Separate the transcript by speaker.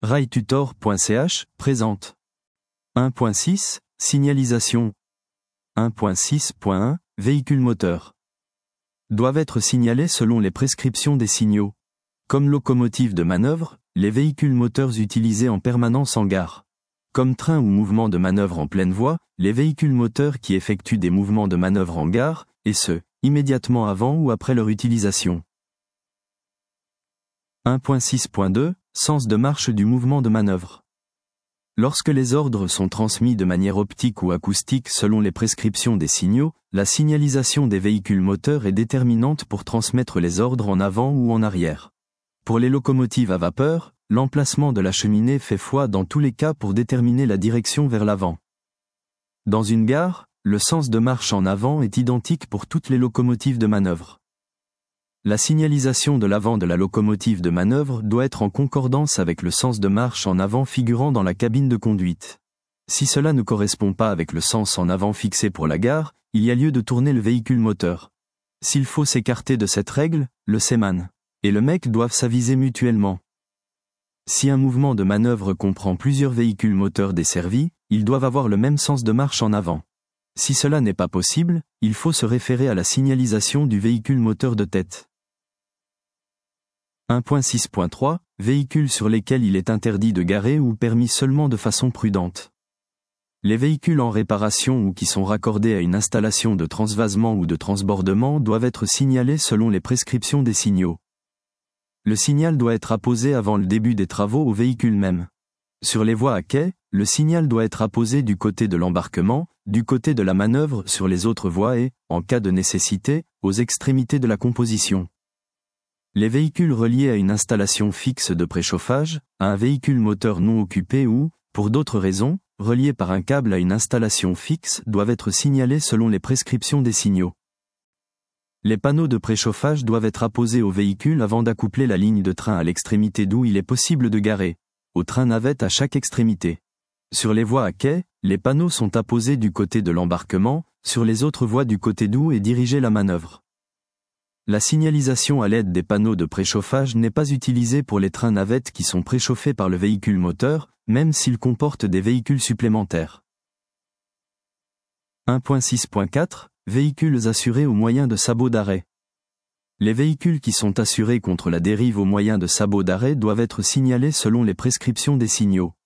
Speaker 1: railtutor.ch présente 1.6 Signalisation 1.6.1 Véhicule moteur doivent être signalés selon les prescriptions des signaux. Comme locomotive de manœuvre, les véhicules moteurs utilisés en permanence en gare. Comme train ou mouvement de manœuvre en pleine voie, les véhicules moteurs qui effectuent des mouvements de manœuvre en gare, et ce, immédiatement avant ou après leur utilisation. 1.6.2 Sens de marche du mouvement de manœuvre. Lorsque les ordres sont transmis de manière optique ou acoustique selon les prescriptions des signaux, la signalisation des véhicules moteurs est déterminante pour transmettre les ordres en avant ou en arrière. Pour les locomotives à vapeur, l'emplacement de la cheminée fait foi dans tous les cas pour déterminer la direction vers l'avant. Dans une gare, le sens de marche en avant est identique pour toutes les locomotives de manœuvre. La signalisation de l'avant de la locomotive de manœuvre doit être en concordance avec le sens de marche en avant figurant dans la cabine de conduite. Si cela ne correspond pas avec le sens en avant fixé pour la gare, il y a lieu de tourner le véhicule moteur. S'il faut s'écarter de cette règle, le seman et le mec doivent s'aviser mutuellement. Si un mouvement de manœuvre comprend plusieurs véhicules moteurs desservis, ils doivent avoir le même sens de marche en avant. Si cela n'est pas possible, il faut se référer à la signalisation du véhicule moteur de tête. 1.6.3 Véhicules sur lesquels il est interdit de garer ou permis seulement de façon prudente. Les véhicules en réparation ou qui sont raccordés à une installation de transvasement ou de transbordement doivent être signalés selon les prescriptions des signaux. Le signal doit être apposé avant le début des travaux au véhicule même. Sur les voies à quai, le signal doit être apposé du côté de l'embarquement, du côté de la manœuvre sur les autres voies et, en cas de nécessité, aux extrémités de la composition. Les véhicules reliés à une installation fixe de préchauffage, à un véhicule moteur non occupé ou, pour d'autres raisons, reliés par un câble à une installation fixe doivent être signalés selon les prescriptions des signaux. Les panneaux de préchauffage doivent être apposés au véhicule avant d'accoupler la ligne de train à l'extrémité d'où il est possible de garer, au train navette à chaque extrémité. Sur les voies à quai, les panneaux sont apposés du côté de l'embarquement, sur les autres voies du côté d'où est dirigée la manœuvre. La signalisation à l'aide des panneaux de préchauffage n'est pas utilisée pour les trains navettes qui sont préchauffés par le véhicule moteur, même s'ils comportent des véhicules supplémentaires. 1.6.4 Véhicules assurés au moyen de sabots d'arrêt. Les véhicules qui sont assurés contre la dérive au moyen de sabots d'arrêt doivent être signalés selon les prescriptions des signaux.